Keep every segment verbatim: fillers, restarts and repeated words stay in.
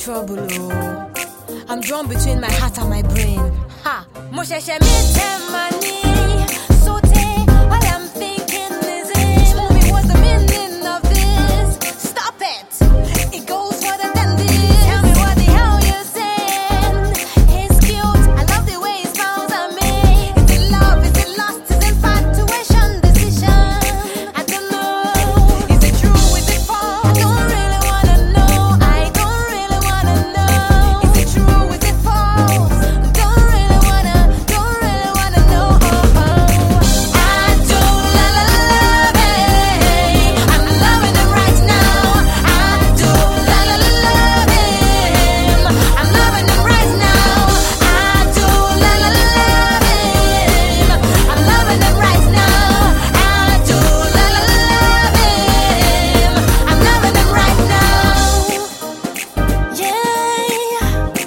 trouble, oh. I'm drawn between my heart and my brain. Ha! Mo ṣẹ̀ṣẹ̀ meet money, so take all I'm thinking is it. Tell me what's the meaning of this? Stop it! It goes further than this. Tell me what the hell you're saying. He's cute, I love the way he smiles at me. Is it love? Is it lust? Is it infatuation? Decision? I don't know. Is it true? Is it false? I don't really wanna know. I don't really wanna know. Is it true? Is it false? Don't really wanna, don't really wanna know. I do la la love it. I'm loving him right now. I do la la love him. I'm loving him right now. I do la la love him. I'm loving him right now. I do la la love him. I'm loving him right now. Yeah.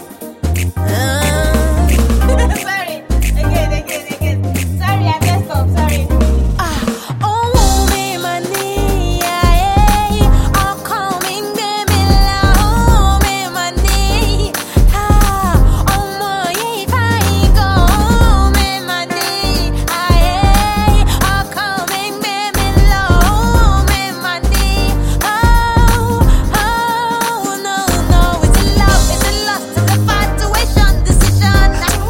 Uh. Sorry. Again, again, again. Sorry, I messed up. Sorry. Ah, oh, me money, yeah, oh, coming, baby, la, oh, me money, ah, oh, my, if I go, oh, me money, yeah, oh, coming, baby, la, oh, me money, oh, oh, no, no, is it love, is it lust, is it infatuation, decision?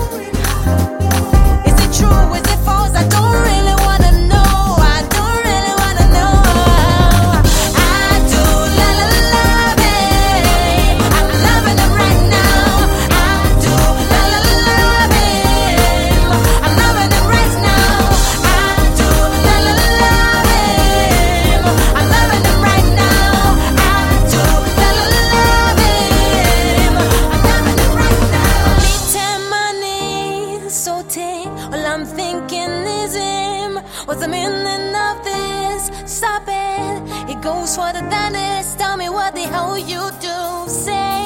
Is it true? Is it false? I don't really wanna know. I don't really wanna know. I do la la love it. I'm loving him right now. I do la la love him. I'm loving him right now. I do la la love him. I'm loving him right now. I do la la love him. I'm loving him right now. Meeting money, so take all I'm thinking is him. What's the meaning of this? Stop it. It goes further than this. Tell me what the hell you do. Say